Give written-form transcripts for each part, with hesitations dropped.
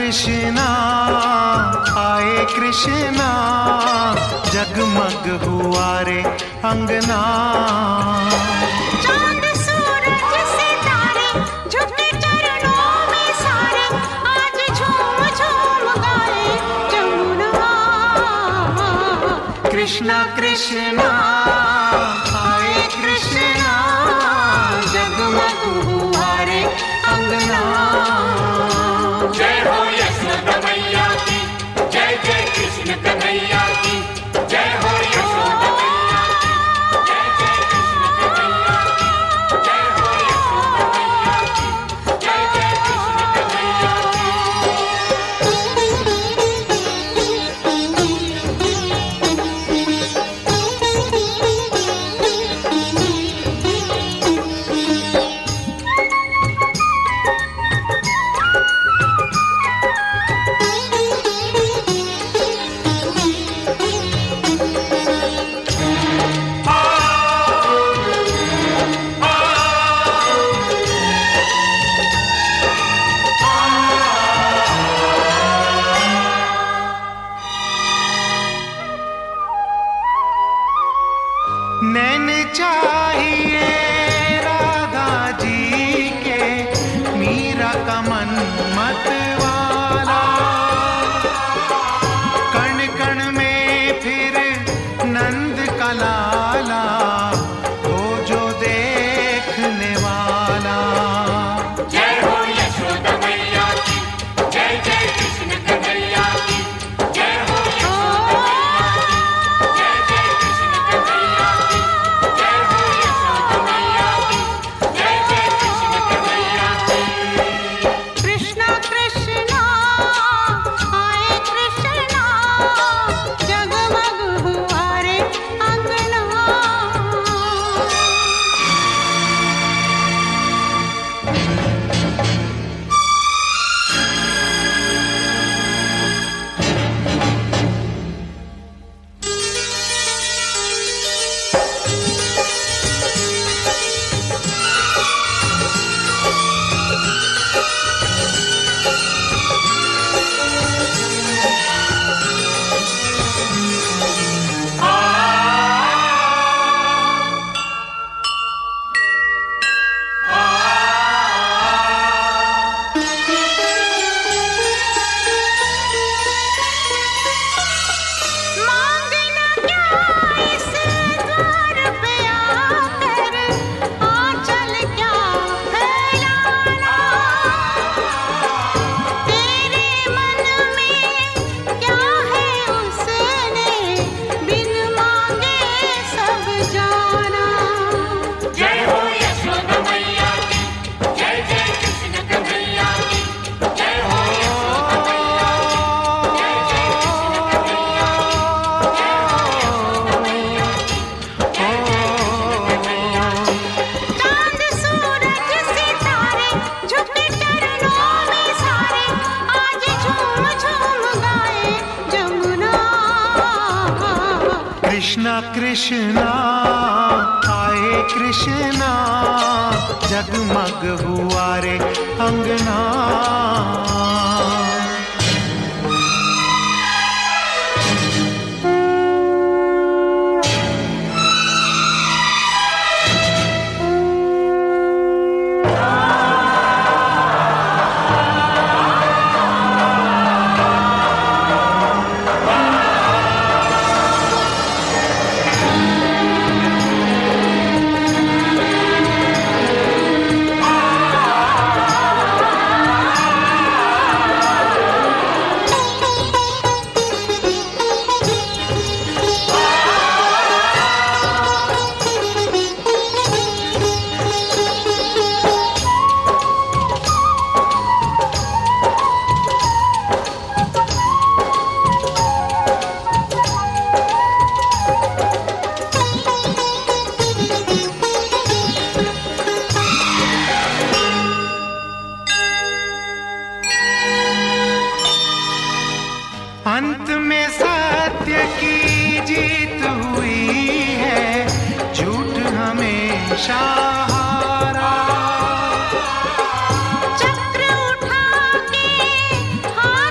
कृष्णा आए कृष्णा, जगमग हुआ रे अंगना। चांद सूरज सितारे झुके चरणों में सारे, आज झूम झूम गाए जमुना। कृष्णा कृष्णा आए कृष्णा, जगमग हुआ रे अंगना। जय हो यशोदा मैया की, जय जय कृष्ण कन्हैया की। जय हो यशोदा मैया की, जय जय कृष्ण कन्हैया की। जय हो यशोदा मैया की, जय जय कृष्ण कन्हैया नैन चाहिए राधा जी के, मीरा का मन मत वाला। कण कण में फिर नंद का लाला, हो जो देखने वाला। जय हो यशोदा मैया की, जय जय कृष्ण कन्हैया की। जय हो यशोदा मैया की, जय जय कृष्ण कन्हैया की। जय हो यशोदा मैया की, जय जय कृष्ण कन्हैया की। कृष्णा कृष्णा आए कृष्णा, जगमग हुआ रे अंगना। मांगना क्या इस द्वार पे आकर, आंचल क्या फैलाना। तेरे मन में क्या है उसने, बिन मांगे सब जाना। जय हो यशोदा मैया की, जय जय कृष्ण कन्हैया की। जय हो यशोदा मैया की, जय जय कृष्ण कन्हैया की। जय हो यशोदा मैया की, जय जय कृष्ण कन्हैया की। चांद सूरज सितारे झुके चरणों में सारे, आज झूम झूम गाए जमुना। कृष्णा कृष्णा आए कृष्णा, जगमग हुआ रे अंगना। अंत में सत्य की जीत हुई है, झूठ हमेशा हारा। चक्र उठा के हाथ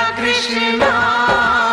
कृष्णा